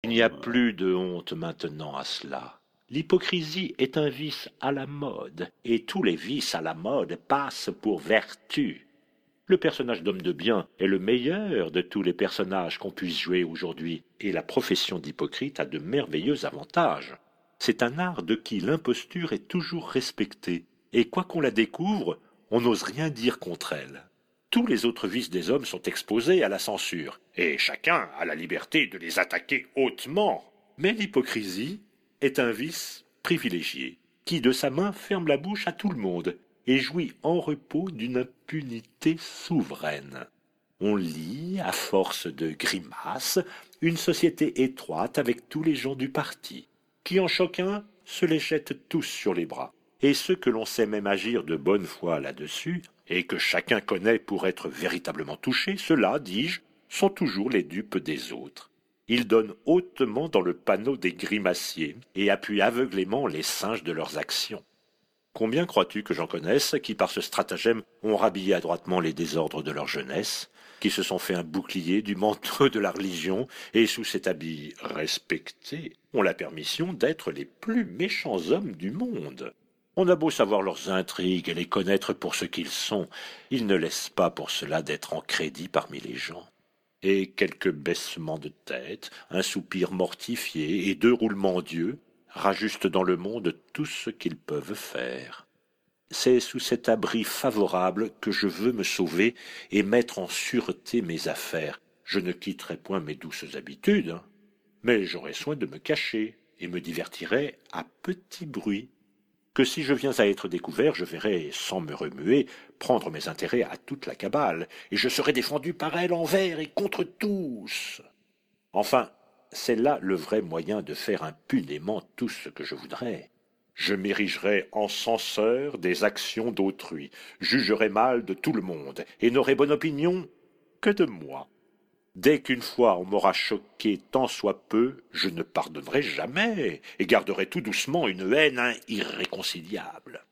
Il n'y a plus de honte maintenant à cela. L'hypocrisie est un vice à la mode, et tous les vices à la mode passent pour vertu. Le personnage d'homme de bien est le meilleur de tous les personnages qu'on puisse jouer aujourd'hui, et la profession d'hypocrite a de merveilleux avantages. C'est un art de qui l'imposture est toujours respectée, et quoi qu'on la découvre, on n'ose rien dire contre elle. Tous les autres vices des hommes sont exposés à la censure, et chacun a la liberté de les attaquer hautement. Mais l'hypocrisie est un vice privilégié, qui de sa main ferme la bouche à tout le monde, et jouit en repos d'une impunité souveraine. On lit, à force de grimaces, une société étroite avec tous les gens du parti, qui en choquent un, se les jettent tous sur les bras. Et ceux que l'on sait même agir de bonne foi là-dessus, et que chacun connaît pour être véritablement touchés, ceux-là, dis-je, sont toujours les dupes des autres. Ils donnent hautement dans le panneau des grimaciers, et appuient aveuglément les singes de leurs actions. Combien crois-tu que j'en connaisse qui, par ce stratagème, ont rhabillé adroitement les désordres de leur jeunesse, qui se sont fait un bouclier du manteau de la religion, et sous cet habit respecté, ont la permission d'être les plus méchants hommes du monde. On a beau savoir leurs intrigues et les connaître pour ce qu'ils sont, ils ne laissent pas pour cela d'être en crédit parmi les gens. Et quelques baissements de tête, un soupir mortifié et 2 roulements d'yeux rajustent dans le monde tout ce qu'ils peuvent faire. C'est sous cet abri favorable que je veux me sauver et mettre en sûreté mes affaires. Je ne quitterai point mes douces habitudes, mais j'aurai soin de me cacher et me divertirai à petit bruit. Que si je viens à être découvert, je verrai, sans me remuer, prendre mes intérêts à toute la cabale, et je serai défendu par elle envers et contre tous. Enfin, c'est là le vrai moyen de faire impunément tout ce que je voudrais. Je m'érigerai en censeur des actions d'autrui, jugerai mal de tout le monde, et n'aurai bonne opinion que de moi. Dès qu'une fois on m'aura choqué tant soit peu, je ne pardonnerai jamais, et garderai tout doucement une haine irréconciliable.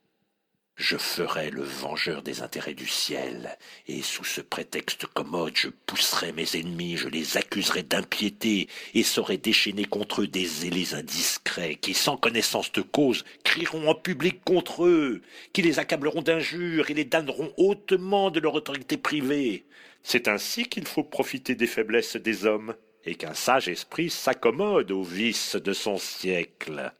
Je ferai le vengeur des intérêts du ciel, et sous ce prétexte commode, je pousserai mes ennemis, je les accuserai d'impiété, et saurai déchaîner contre eux des zélés indiscrets, qui, sans connaissance de cause, crieront en public contre eux, qui les accableront d'injures et les damneront hautement de leur autorité privée. C'est ainsi qu'il faut profiter des faiblesses des hommes, et qu'un sage esprit s'accommode aux vices de son siècle.